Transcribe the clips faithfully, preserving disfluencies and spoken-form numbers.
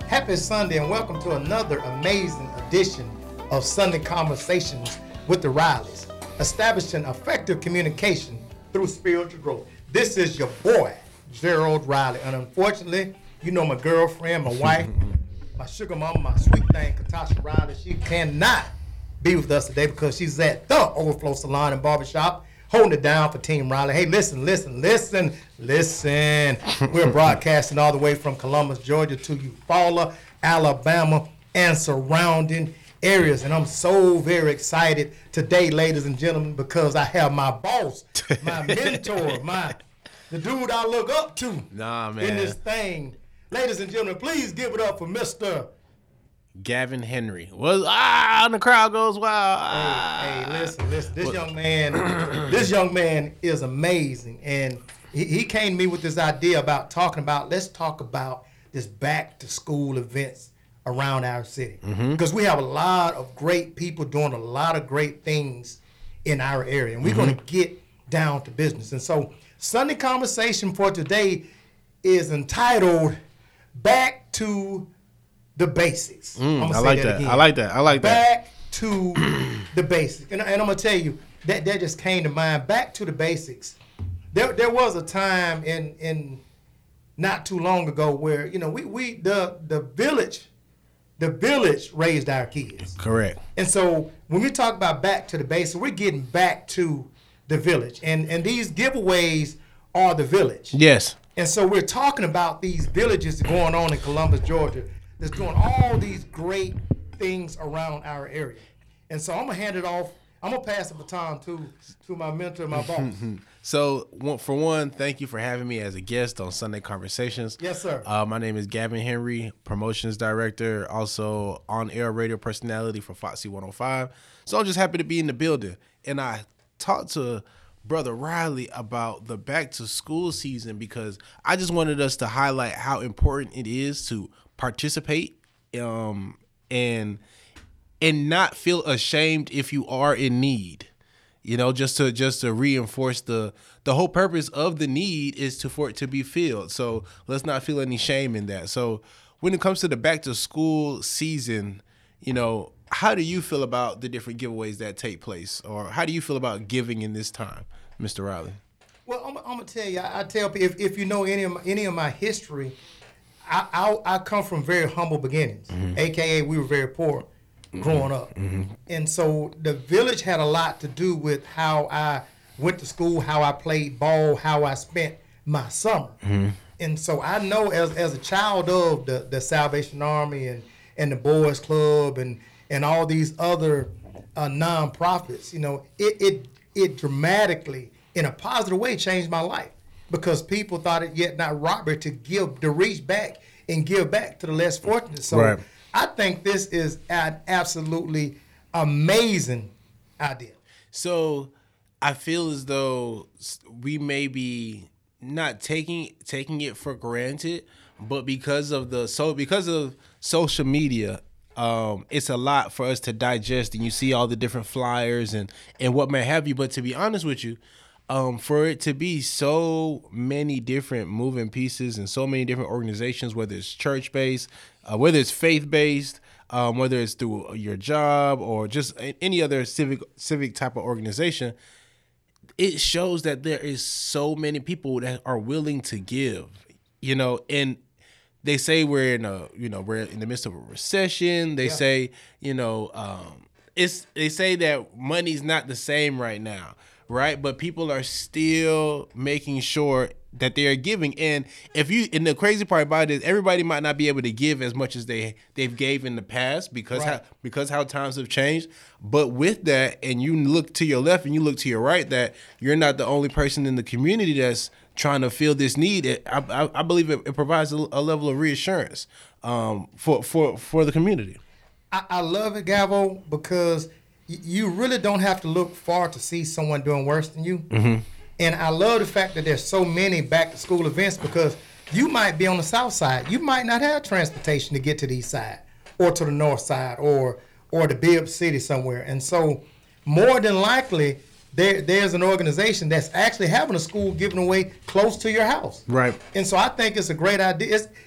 Happy Sunday and welcome to another amazing edition of Sunday Conversations with the Rileys, establishing effective communication through spiritual growth. This is your boy, Gerald Riley, and unfortunately, you know my girlfriend, my wife, my sugar mama, my sweet thing, Katasha Riley, she cannot be with us today because she's at the Overflow Salon and Barbershop, holding it down for Team Riley. Hey, listen, listen, listen, listen. We're broadcasting all the way from Columbus, Georgia to Eufaula, Alabama, and surrounding areas. And I'm so very excited today, ladies and gentlemen, because I have my boss, my mentor, my the dude I look up to nah, man. in this thing. Ladies and gentlemen, please give it up for Mister Gavin Henry. Was ah, and the crowd goes wild. Ah. Hey, hey, listen, listen. This young man, this young man is amazing, and he, he came to me with this idea about talking about. Let's talk about this back to school events around our city mm-hmm. because we have a lot of great people doing a lot of great things in our area, and we're mm-hmm. going to get down to business. And so, Sunday conversation for today is entitled "Back to the Basics." Mm, I'm gonna I say like that. that. I like that. I like back that. Back to the basics, and, and I'm gonna tell you that that just came to mind. Back to the basics. There there was a time in in not too long ago where you know we we the the village the village raised our kids. Correct. And so when we talk about back to the basics, we're getting back to the village, and and these giveaways are the village. Yes. And so we're talking about these villages going on in Columbus, Georgia, that's doing all these great things around our area. And so I'm going to hand it off. I'm going to pass the baton to, to my mentor, my boss. So, for one, thank you for having me as a guest on Sunday Conversations. Yes, sir. Uh, my name is Gavin Henry, promotions director, also on-air radio personality for Foxy one oh five. So I'm just happy to be in the building. And I talked to Brother Riley about the back-to-school season because I just wanted us to highlight how important it is to participate um, and and not feel ashamed if you are in need. You know, just to just to reinforce the the whole purpose of the need is to for it to be filled. So let's not feel any shame in that. So when it comes to the back-to-school season, you know, how do you feel about the different giveaways that take place, or how do you feel about giving in this time, Mister Riley? Well, I'm, I'm gonna tell you. I, I tell people if, if you know any of my, any of my history, I, I I come from very humble beginnings. Mm-hmm. A K A we were very poor growing up, mm-hmm. and so the village had a lot to do with how I went to school, how I played ball, how I spent my summer, mm-hmm. and so I know as as a child of the, the Salvation Army and and the Boys Club and and all these other uh, nonprofits, you know, it, it it dramatically, in a positive way, changed my life because people thought it yet not robbery to give, to reach back and give back to the less fortunate. So right. I think this is an absolutely amazing idea. So I feel as though we may be not taking taking it for granted, but because of the so because of social media, Um, it's a lot for us to digest, and you see all the different flyers and, and what may have you. But to be honest with you, um, for it to be so many different moving pieces and so many different organizations, whether it's church-based, uh, whether it's faith-based, um, whether it's through your job or just any other civic civic type of organization, it shows that there is so many people that are willing to give, you know, and they say we're in a, you know, we're in the midst of a recession. They yeah. say, you know, um, it's they say that money's not the same right now, right? But people are still making sure that they are giving. And if you, and the crazy part about it is everybody might not be able to give as much as they they've gave in the past because right. how, because how times have changed. But with that, and you look to your left and you look to your right, that you're not the only person in the community that's trying to fill this need. It, I, I, I believe it, it provides a, a level of reassurance um, for, for, for the community. I, I love it, Gavo, because y- you really don't have to look far to see someone doing worse than you. Mm-hmm. And I love the fact that there's so many back-to-school events because you might be on the south side. You might not have transportation to get to the east side or to the north side or or the big city somewhere. And so more than likely, There, there's an organization that's actually having a school given away close to your house. Right. And so I think it's a great idea. It's, it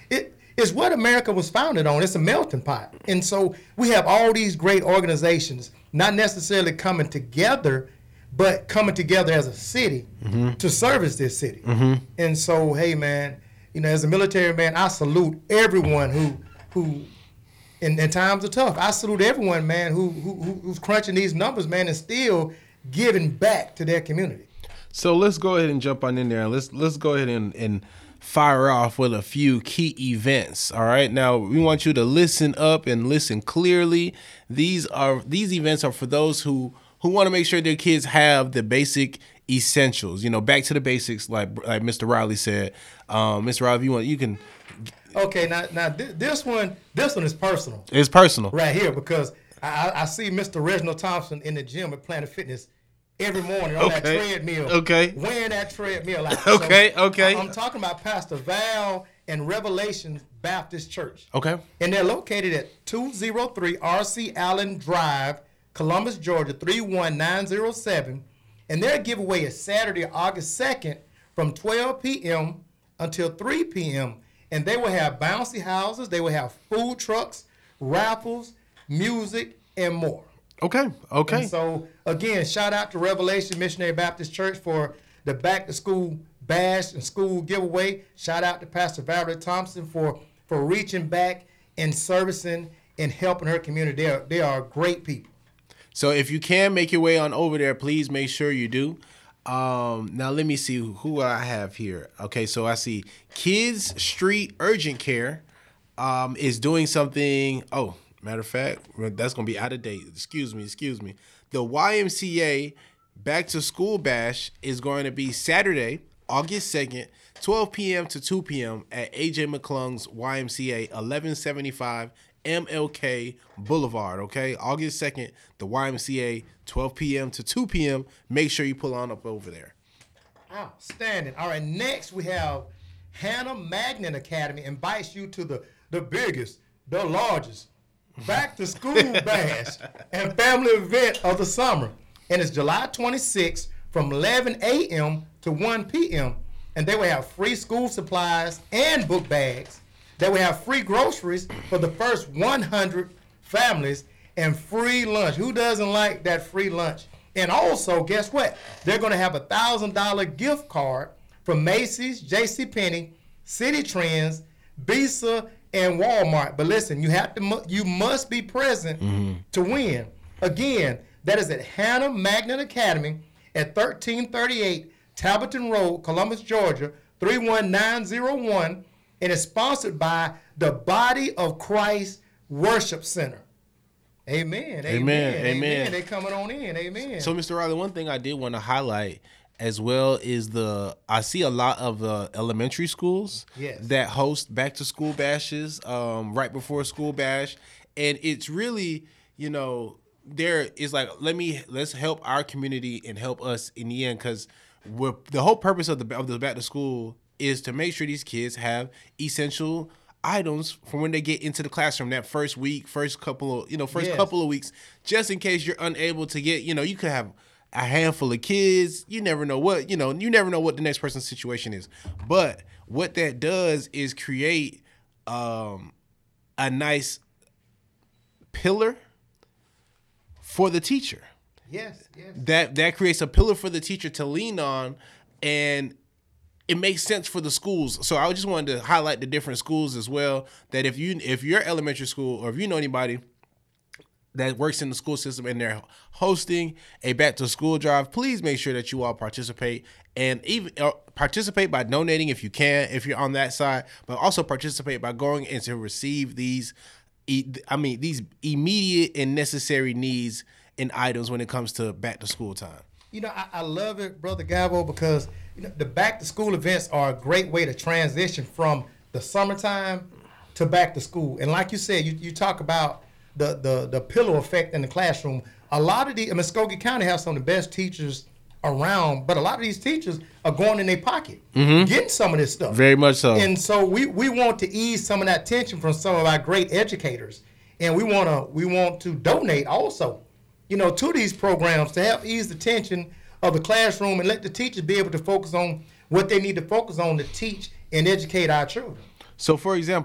It's what America was founded on. It's a melting pot. And so we have all these great organizations, not necessarily coming together, but coming together as a city mm-hmm. to service this city. Mm-hmm. And so, hey, man, you know, as a military man, I salute everyone who, who in, in times are tough, I salute everyone, man, who, who who's crunching these numbers, man, and still giving back to their community. So let's go ahead and jump on in there, and let's let's go ahead and, and fire off with a few key events. All right, now we want you to listen up and listen clearly. These are these events are for those who who want to make sure their kids have the basic essentials. You know, back to the basics, like like Mister Riley said. Um, Mister Riley, if you want, you can. Okay, now now th- this one this one is personal. It's personal right here because I, I see Mister Reginald Thompson in the gym at Planet Fitness every morning on okay. that treadmill. Okay. Wearing that treadmill out. Okay. So okay. I'm talking about Pastor Val and Revelation Baptist Church. Okay. And they're located at two oh three R C Allen Drive, Columbus, Georgia, three one nine zero seven. And their giveaway is Saturday, August second from twelve p.m. until three p.m. And they will have bouncy houses, they will have food trucks, raffles, music, and more. Okay, okay. And so, again, shout out to Revelation Missionary Baptist Church for the back to school bash and school giveaway. Shout out to Pastor Valerie Thompson for, for reaching back and servicing and helping her community. They are, they are great people. So if you can make your way on over there, please make sure you do. Um, now let me see who, who I have here. Okay, so I see Kids Street Urgent Care um, is doing something. Oh, matter of fact, that's going to be out of date. Excuse me, excuse me. The Y M C A Back to School Bash is going to be Saturday, August second, twelve p.m. to two p.m. at A J McClung's Y M C A, eleven seventy-five M L K Boulevard, okay? August second, the Y M C A, twelve p.m. to two p.m. Make sure you pull on up over there. Outstanding. All right, next we have Hannah Magnet Academy invites you to the, the biggest, the largest back to school bash and family event of the summer. And it's July twenty-sixth from eleven a.m. to one p.m. And they will have free school supplies and book bags. They will have free groceries for the first one hundred families and free lunch. Who doesn't like that free lunch? And also, guess what? They're going to have a one thousand dollars gift card from Macy's, JCPenney, City Trends, Visa, and Walmart. But listen, you have to, you must be present mm-hmm. to win. Again, that is at Hannah Magnet Academy at thirteen thirty-eight Tableton Road, Columbus, Georgia, three one nine zero one. And it's sponsored by the Body of Christ Worship Center. Amen. Amen. Amen. Amen. Amen. They coming on in. Amen. So, Mister Riley, one thing I did want to highlight as well is the I see a lot of uh, elementary schools yes. that host back to school bashes um, right before school bash, and it's really, you know, there is like let me let's help our community and help us in the end, because the whole purpose of the of the back to school is to make sure these kids have essential items for when they get into the classroom that first week, first couple of, you know, first yes. couple of weeks, just in case you're unable to get, you know, you could have a handful of kids. You never know what, you know, you never know what the next person's situation is. But what that does is create um, a nice pillar for the teacher. Yes, yes. That that creates a pillar for the teacher to lean on, and it makes sense for the schools. So I just wanted to highlight the different schools as well, that if you if you're elementary school or if you know anybody that works in the school system and they're hosting a back to school drive, please make sure that you all participate, and even uh, participate by donating if you can, if you're on that side, but also participate by going in to receive these, I mean, these immediate and necessary needs and items when it comes to back to school time. You know, I, I love it, Brother Gabo, because you know, the back-to-school events are a great way to transition from the summertime to back to school. And like you said, you, you talk about the, the, the pillow effect in the classroom. A lot of the, I mean, Muskogee County has some of the best teachers around, but a lot of these teachers are going in their pocket, mm-hmm. getting some of this stuff. Very much so. And so we, we want to ease some of that tension from some of our great educators. And we want to we want to donate also, you know, to these programs to help ease the tension of the classroom and let the teachers be able to focus on what they need to focus on to teach and educate our children. So, for example,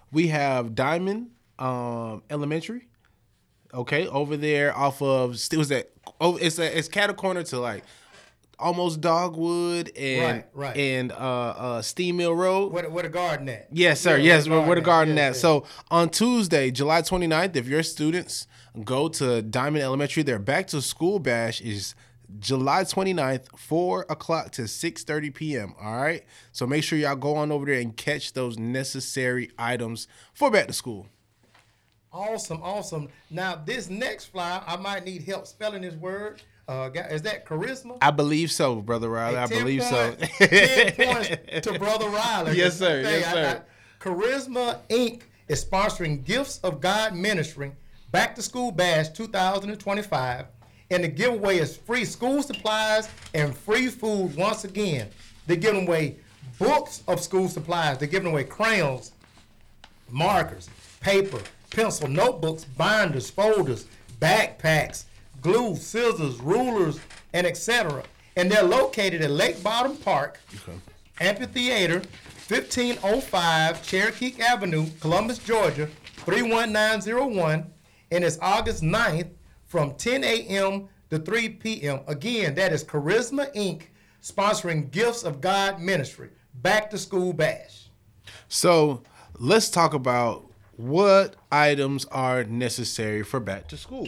we have Diamond um, Elementary. Okay, over there off of it was that oh it's a, it's cattle corner to like almost Dogwood and Right, right. and uh, uh, Steam Mill Road. Where, where the garden at? Yes, sir. Yeah, yes, where where, where the garden at? at. Yes, yes. So on Tuesday, July twenty-ninth, if your students go to Diamond Elementary, their back to school bash is July twenty-ninth, four o'clock to six thirty p.m. All right. So make sure y'all go on over there and catch those necessary items for back to school. Awesome, awesome. Now, this next flyer, I might need help spelling this word. Uh, guy- is that charisma? I believe so, Brother Riley. I ten believe points, so. ten points to Brother Riley. Yes, sir. Hey, Yes, I- sir. I- Charisma Incorporated is sponsoring Gifts of God Ministry Back to School Bash two thousand twenty-five. And the giveaway is free school supplies and free food once again. They're giving away books of school supplies. They're giving away crayons, markers, paper, pencil, notebooks, binders, folders, backpacks, glue, scissors, rulers, and et cetera. And they're located at Lake Bottom Park, Okay. Amphitheater, fifteen oh five Cherokee Avenue, Columbus, Georgia, three one nine zero one. And it's August ninth from ten a.m. to three p.m. Again, that is Charisma Incorporated sponsoring Gifts of God Ministry, Back to School Bash. So let's talk about what items are necessary for back to school.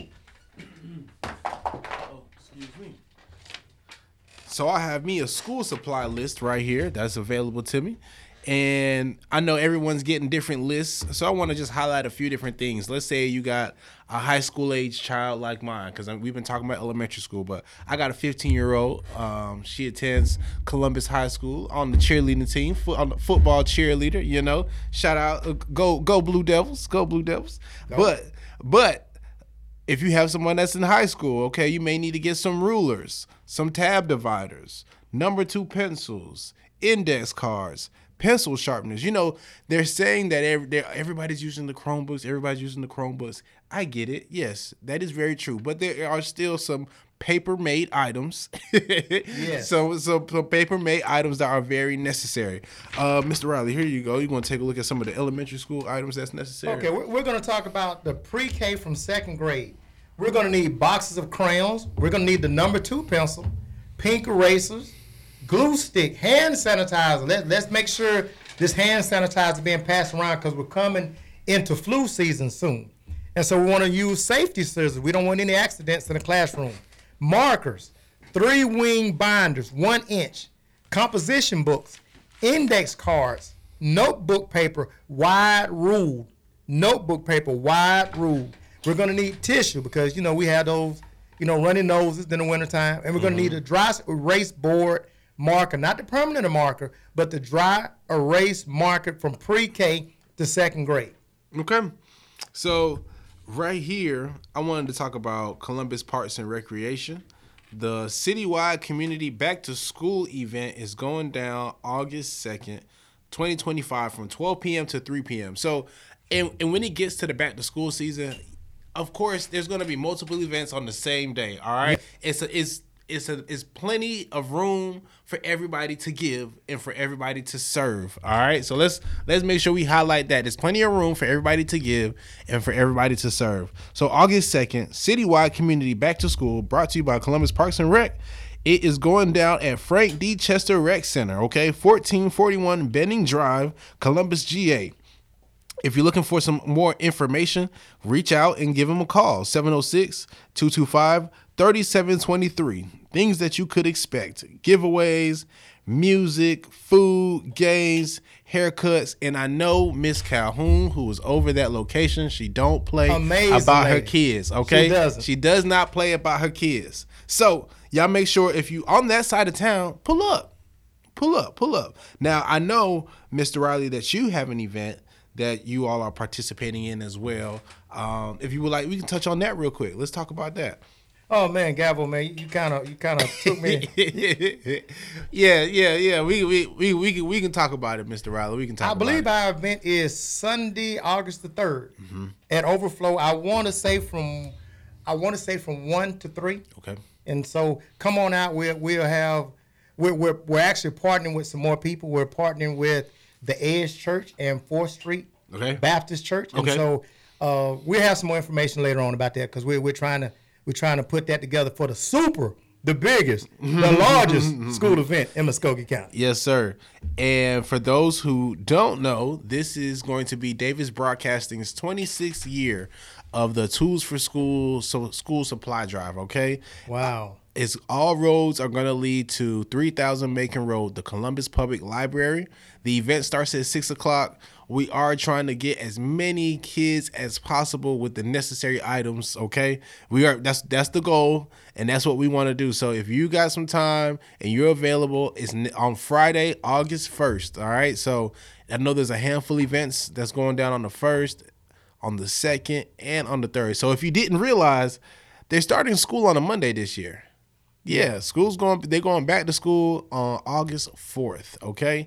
Oh, excuse me. So I have me a school supply list right here that's available to me. And I know everyone's getting different lists, so I want to just highlight a few different things. Let's say you got a high school age child like mine, because we've been talking about elementary school, but I got a fifteen-year-old. Um, she attends Columbus High School on the cheerleading team, foot, on the football cheerleader. You know, shout out, uh, go go Blue Devils, go Blue Devils. Go. But but if you have someone that's in high school, okay, you may need to get some rulers, some tab dividers, number two pencils, index cards, pencil sharpeners. You know, they're saying that every, they're- everybody's using the Chromebooks. Everybody's using the Chromebooks. I get it. Yes, that is very true. But there are still some paper-made items. Yes. So, so, so paper-made items that are very necessary. Uh, Mister Riley, here you go. You're going to take a look at some of the elementary school items that's necessary. Okay, we're, we're going to talk about the pre-K from second grade. We're going to need boxes of crayons. We're going to need the number two pencil, pink erasers, glue stick, hand sanitizer. Let, let's make sure this hand sanitizer is being passed around because we're coming into flu season soon. And so we want to use safety scissors. We don't want any accidents in the classroom. Markers, three wing binders, one inch, composition books, index cards, notebook paper, wide ruled, notebook paper, wide ruled. We're going to need tissue because, you know, we have those, you know, runny noses in the wintertime. And we're going to need a dry erase board marker, not the permanent marker, but the dry erase marker from pre-K to second grade. Okay. So right here, I wanted to talk about Columbus Parks and Recreation. The citywide community back to school event is going down August second, twenty twenty-five from twelve p.m. to three p.m. So, and, and when it gets to the back to school season, of course, there's going to be multiple events on the same day. All right. It's a, it's, It's a it's plenty of room for everybody to give and for everybody to serve. All right, so let's let's make sure we highlight that. There's plenty of room for everybody to give and for everybody to serve. So August second, citywide community back to school, brought to you by Columbus Parks and Rec. It is going down at Frank D. Chester Rec Center. Okay, fourteen forty-one Benning Drive, Columbus, G A. If you're looking for some more information, reach out and give them a call, seven oh six, two two five, three seven two three. Things that you could expect: giveaways, music, food, games, haircuts. And I know Miss Calhoun, who is over that location, she don't play Amazing about her lady. kids, okay? She doesn't. She does not play about her kids. So y'all make sure if you on that side of town, pull up, pull up, pull up. Now, I know, Mister Riley, that you have an event that you all are participating in as well. Um, if you would like, we can touch on that real quick. Let's talk about that. Oh man, Gavel, man, you kind of you kind of took me. yeah, yeah, yeah. We we we we can we can talk about it, Mister Riley. We can talk. I believe about our event is Sunday, August the third, at Overflow. I want to say from, I want to say from one to three. it. Okay. And so come on out. We'll we'll have, we're we're we're actually partnering with some more people. We're partnering with the Edge Church and Fourth Street Okay. Baptist Church. And Okay. so uh, we'll have some more information later on about that because we're we're trying to we're trying to put that together for the super, the biggest, the largest school event in Muskogee County. Yes, sir. And for those who don't know, this is going to be Davis Broadcasting's twenty-sixth year of the Tools for School so school supply drive. Okay. Wow. It's all roads are going to lead to three thousand Macon Road, the Columbus Public Library. The event starts at six o'clock. We are trying to get as many kids as possible with the necessary items, okay? We are that's that's the goal, and that's what we want to do. So if you got some time and you're available, it's on Friday, August first, all right? So I know there's a handful of events that's going down on the first, on the second, and on the third. So if you didn't realize, they're starting school on a Monday this year. Yeah, school's going. They're going back to school on August fourth. Okay.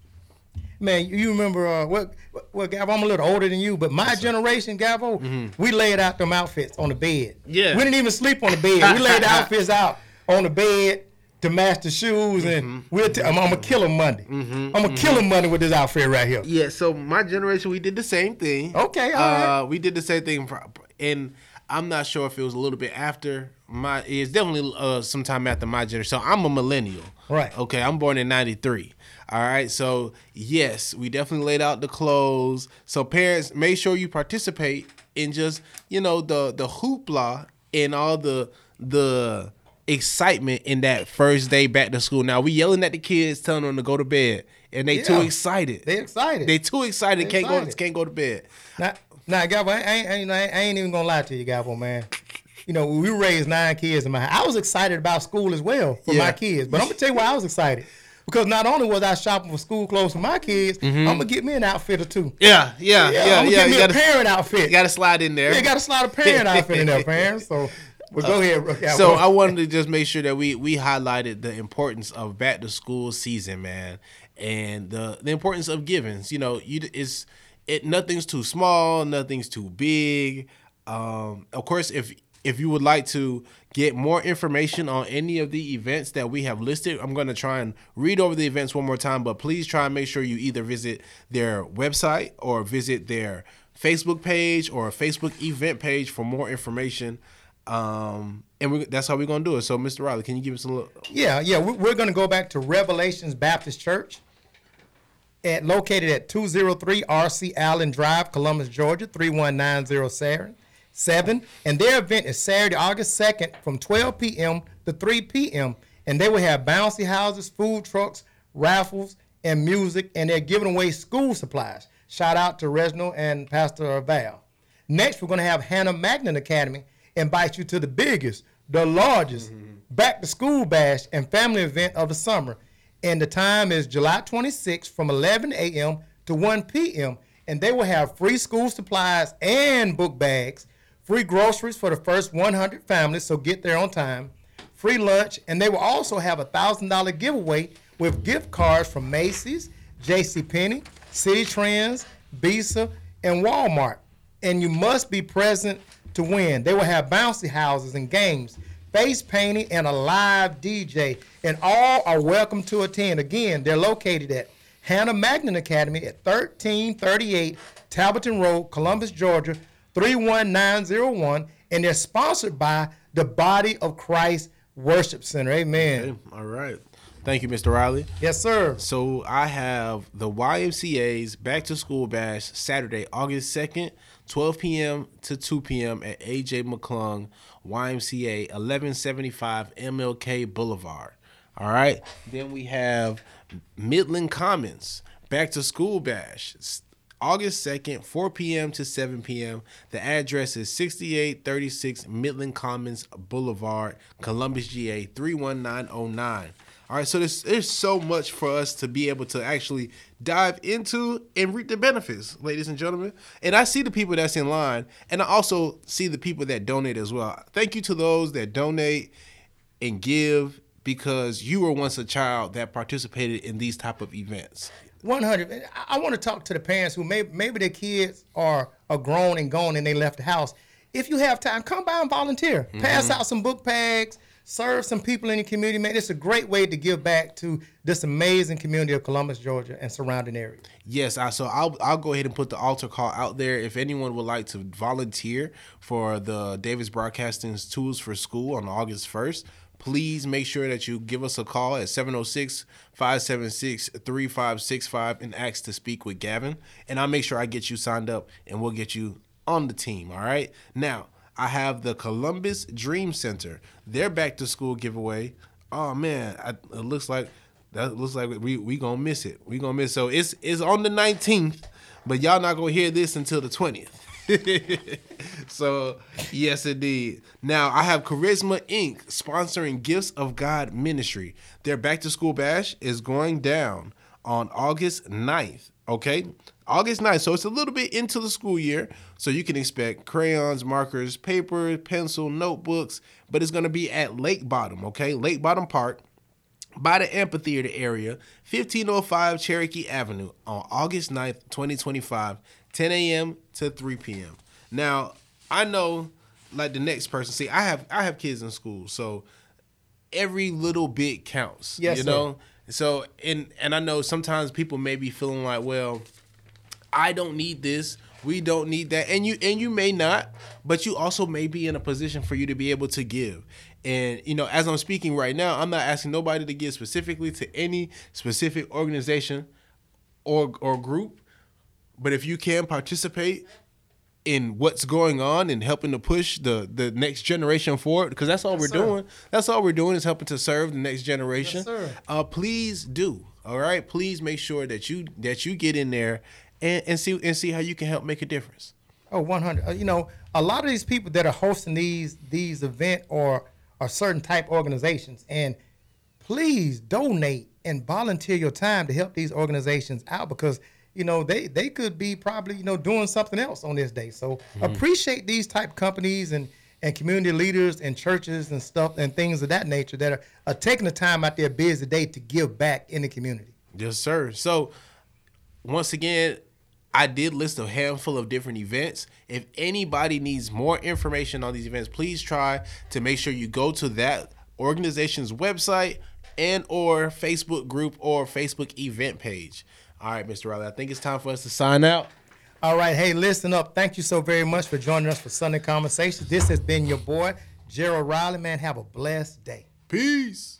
Man, you remember uh, what? Well, Gavo, I'm a little older than you, but my yes, generation, Gavo, mm-hmm. we laid out them outfits on the bed. Yeah. We didn't even sleep on the bed. We laid the outfits out on the bed to match the shoes, and mm-hmm. we'll. T- I'm, I'm gonna kill them Monday. Mm-hmm. I'm gonna mm-hmm. kill them Monday with this outfit right here. Yeah. So my generation, we did the same thing. Okay. All uh, right. We did the same thing, and I'm not sure if it was a little bit after my. It's definitely uh, sometime after my generation. So I'm a millennial. Right. Okay. I'm born in ninety-three. All right. So yes, we definitely laid out the clothes. So parents, make sure you participate in just you know the the hoopla and all the the excitement in that first day back to school. Now we yelling at the kids, telling them to go to bed, and they yeah. too excited. They excited. They too excited. They can't excited. go. Can't go to bed. Now, now, Gabo, I ain't, I ain't, I ain't even gonna lie to you, Gabo, man. You know, we raised nine kids in my house. I was excited about school as well for yeah. my kids. But I'm gonna tell you why I was excited. Because not only was I shopping for school clothes for my kids, mm-hmm. I'm gonna get me an outfit or two. Yeah, yeah, yeah. yeah I'm gonna yeah, get me gotta, a parent outfit. You gotta slide in there. Yeah, you gotta slide a parent outfit in there, parents. So well, go uh, ahead. Gabo. So I wanted to just make sure that we we highlighted the importance of back to school season, man, and the the importance of giving. You know, you it's it nothing's too small, nothing's too big. Um, of course, if if you would like to get more information on any of the events that we have listed, I'm going to try and read over the events one more time, but please try and make sure you either visit their website or visit their Facebook page or a Facebook event page for more information. Um, and we, that's how we're going to do it. So, Mister Riley, can you give us a little? Yeah, yeah. We're going to go back to Revelations Baptist Church, at, located at two oh three R C Allen Drive, Columbus, Georgia, three one nine zero seven. Seven, and their event is Saturday, August second, from twelve p.m. to three p.m. And they will have bouncy houses, food trucks, raffles, and music, and they're giving away school supplies. Shout out to Reginald and Pastor Val. Next, we're going to have Hannah Magnan Academy invite you to the biggest, the largest mm-hmm. back-to-school bash and family event of the summer. And the time is July twenty-sixth from eleven a.m. to one p.m. And they will have free school supplies and book bags, free groceries for the first one hundred families, so get there on time, free lunch, and they will also have a one thousand dollars giveaway with gift cards from Macy's, JCPenney, City Trends, Visa, and Walmart. And you must be present to win. They will have bouncy houses and games, face painting, and a live D J, and all are welcome to attend. Again, they're located at Hannah Magnan Academy at thirteen thirty-eight Talbotton Road, Columbus, Georgia, three one nine zero one, and they're sponsored by the Body of Christ Worship Center. Amen. Okay. All right. Thank you, Mister Riley. Yes, sir. So I have the Y M C A's Back to School Bash Saturday, August second, twelve p.m. to two p.m. at A J McClung Y M C A, eleven seventy-five M L K Boulevard. All right. Then we have Midland Commons Back to School Bash, August second, four p.m. to seven p.m. The address is sixty-eight thirty-six Midland Commons Boulevard, Columbus, G A, three one nine oh nine. All right, so there's, there's so much for us to be able to actually dive into and reap the benefits, ladies and gentlemen. And I see the people that's in line, and I also see the people that donate as well. Thank you to those that donate and give, because you were once a child that participated in these type of events. one hundred. I want to talk to the parents who maybe, maybe their kids are, are grown and gone and they left the house. If you have time, come by and volunteer. Mm-hmm. Pass out some book bags, serve some people in the community, man. It's a great way to give back to this amazing community of Columbus, Georgia, and surrounding areas. Yes, I, so I'll I'll go ahead and put the altar call out there. If anyone would like to volunteer for the Davis Broadcasting's Tools for School on August first, please make sure that you give us a call at seven oh six, five seven six, three five six five and ask to speak with Gavin. And I'll make sure I get you signed up, and we'll get you on the team, all right? Now, I have the Columbus Dream Center. Their back-to-school giveaway. Oh, man, I, it looks like that looks like we we gonna miss it. We gonna miss it. So it's, it's on the nineteenth, but y'all not going to hear this until the twentieth. So, yes, indeed. Now, I have Charisma Incorporated sponsoring Gifts of God Ministry. Their back-to-school bash is going down on August ninth, okay? August ninth, so it's a little bit into the school year, so you can expect crayons, markers, paper, pencil, notebooks, but it's going to be at Lake Bottom, okay? Lake Bottom Park, by the amphitheater area, fifteen oh five Cherokee Avenue on August ninth, twenty twenty-five, ten a.m. to three p.m. Now, I know, like the next person, see, I have I have kids in school, so every little bit counts, yes, you sir. know? So, and, and I know sometimes people may be feeling like, well, I don't need this, we don't need that, and you and you may not, but you also may be in a position for you to be able to give. And, you know, as I'm speaking right now, I'm not asking nobody to give specifically to any specific organization or or group, but if you can participate in what's going on and helping to push the, the next generation forward, because that's all Yes, we're sir. doing. That's all we're doing is helping to serve the next generation. Yes, sir. Uh, please do. All right. Please make sure that you that you get in there and, and see and see how you can help make a difference. Oh, one hundred. Uh, you know, a lot of these people that are hosting these these event or are certain type organizations, and please donate and volunteer your time to help these organizations out, because you know they they could be probably you know doing something else on this day. So mm-hmm. appreciate these type companies and and community leaders and churches and stuff and things of that nature that are, are taking the time out their busy day to give back in the community. Yes, sir. So once again, I did list a handful of different events. If anybody needs more information on these events, please try to make sure you go to that organization's website and or Facebook group or Facebook event page. All right, Mister Riley, I think it's time for us to sign out. All right. Hey, listen up. Thank you so very much for joining us for Sunday Conversations. This has been your boy, Gerald Riley. Man, have a blessed day. Peace.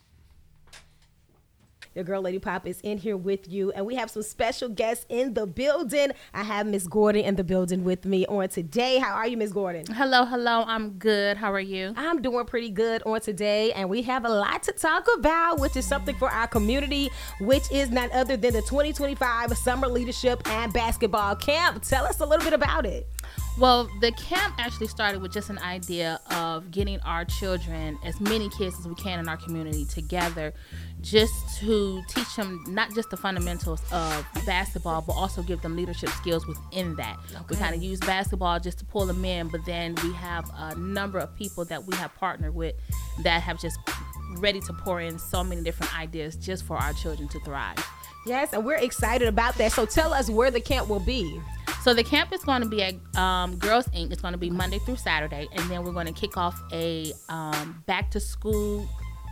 Your girl, Lady Pop, is in here with you, and we have some special guests in the building. I have Miss Gordon in the building with me on today. How are you, Miss Gordon? Hello, hello. I'm good. How are you? I'm doing pretty good on today, and we have a lot to talk about, which is something for our community, which is none other than the twenty twenty-five Summer Leadership and Basketball Camp. Tell us a little bit about it. Well, the camp actually started with just an idea of getting our children, as many kids as we can in our community, together just to teach them not just the fundamentals of basketball, but also give them leadership skills within that. Okay. We kind of use basketball just to pull them in, but then we have a number of people that we have partnered with that have just ready to pour in so many different ideas just for our children to thrive. Yes, and we're excited about that. So tell us where the camp will be. So the camp is going to be at um, Girls Incorporated. It's going to be Monday through Saturday, and then we're going to kick off a um, back to school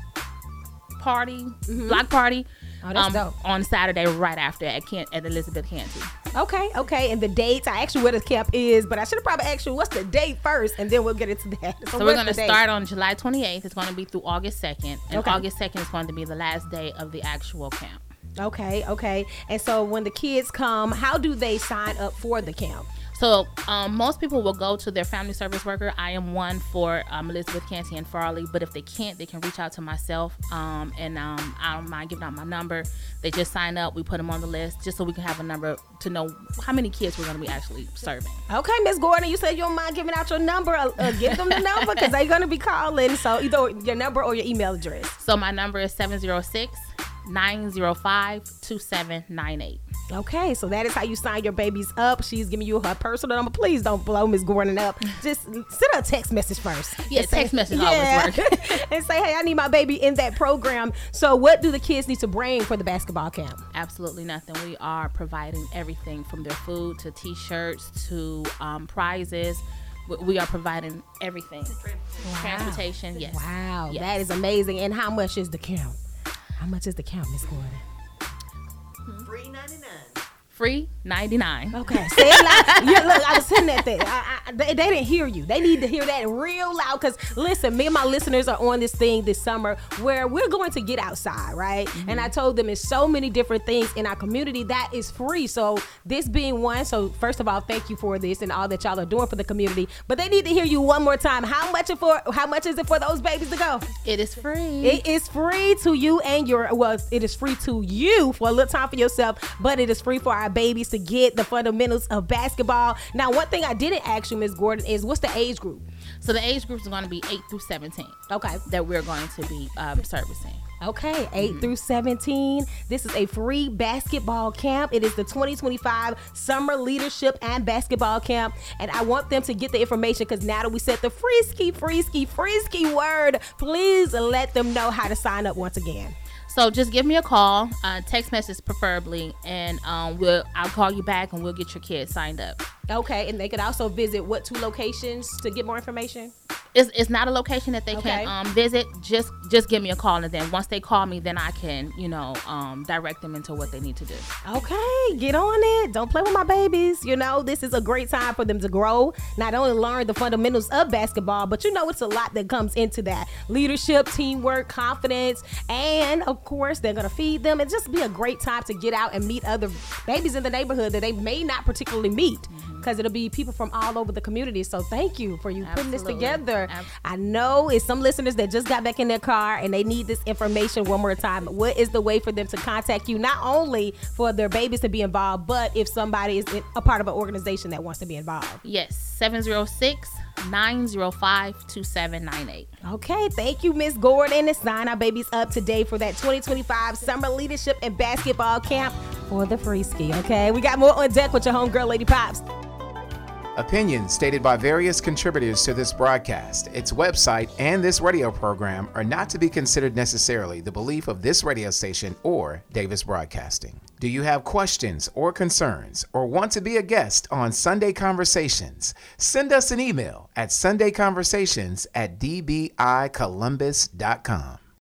party, mm-hmm. block party, oh, that's um, dope. on Saturday right after at Kent, at Elizabeth Canty. Okay, okay, and the dates. I asked you where the camp is, but I should have probably asked you what's the date first, and then we'll get into that. So, so we're going to start on July twenty-eighth. It's going to be through August second, and okay. August second is going to be the last day of the actual camp. Okay, okay. And so when the kids come, how do they sign up for the camp? So um, most people will go to their family service worker. I am one for um, Elizabeth Canty and Farley, but if they can't, they can reach out to myself, um, and um, I don't mind giving out my number. They just sign up. We put them on the list just so we can have a number to know how many kids we're going to be actually serving. Okay, Miss Gordon, you said you don't mind giving out your number. Uh, give them the number because they're going to be calling. So either your number or your email address. So my number is seven zero six, nine zero five, two seven nine eight. Okay, so that is how you sign your babies up. She's giving you her personal number. Please don't blow Miss Gordon up. Just send her a text message first. Yeah, and text say, message yeah. always works. And say, hey, I need my baby in that program. So what do the kids need to bring for the basketball camp? Absolutely nothing. We are providing everything from their food to T-shirts to um, prizes w- we are providing everything. Wow. Transportation, yes. Wow, yes. that is amazing. And how much is the camp? How much is the camp, Miss Gordon? Free ninety-nine. Free ninety-nine. Okay, say it loud. Yeah, look, I was saying that thing. I, I, they, they didn't hear you. They need to hear that real loud. Because listen, me and my listeners are on this thing this summer where we're going to get outside, right? Mm-hmm. And I told them it's so many different things in our community that is free. So this being one. So first of all, thank you for this and all that y'all are doing for the community. But they need to hear you one more time. How much it for? How much is it for those babies to go? It is free. It is free to you and your. Well, it is free to you for a little time for yourself, but it is free for our babies to get the fundamentals of basketball. Now, one thing I didn't ask you, Miz Gordon, is what's the age group? So the age groups are going to be eight through seventeen. Okay. That we're going to be um, servicing. Okay, eight Mm-hmm. through seventeen. This is a free basketball camp. It is the twenty twenty-five Summer Leadership and Basketball Camp. And I want them to get the information because now that we said the free ski, free ski, free ski word, please let them know how to sign up once again. So just give me a call, uh, text message preferably, and um, we'll I'll call you back and we'll get your kids signed up. Okay, and they could also visit what two locations to get more information? It's, it's not a location that they Okay. can um, visit. Just just give me a call, and then once they call me, then I can, you know, um, direct them into what they need to do. Okay, get on it. Don't play with my babies. You know, this is a great time for them to grow. Not only learn the fundamentals of basketball, but you know, it's a lot that comes into that. Leadership, teamwork, confidence, and of course, they're going to feed them. It just be a great time to get out and meet other babies in the neighborhood that they may not particularly meet. Because it'll be people from all over the community. So thank you for you putting this Absolutely. together. Ab- I know it's some listeners that just got back in their car and they need this information one more time. What is the way for them to contact you? Not only for their babies to be involved, but if somebody is a part of an organization that wants to be involved. Yes, seven zero six, nine zero five, two seven nine eight. Okay, thank you, Miss Gordon. And sign our babies up today for that twenty twenty-five Summer Leadership and Basketball Camp for the free ski. Okay, we got more on deck with your homegirl, Lady Pops. Opinions stated by various contributors to this broadcast, its website, and this radio program are not to be considered necessarily the belief of this radio station or Davis Broadcasting. Do you have questions or concerns or want to be a guest on Sunday Conversations? Send us an email at sunday conversations at d b i columbus dot com.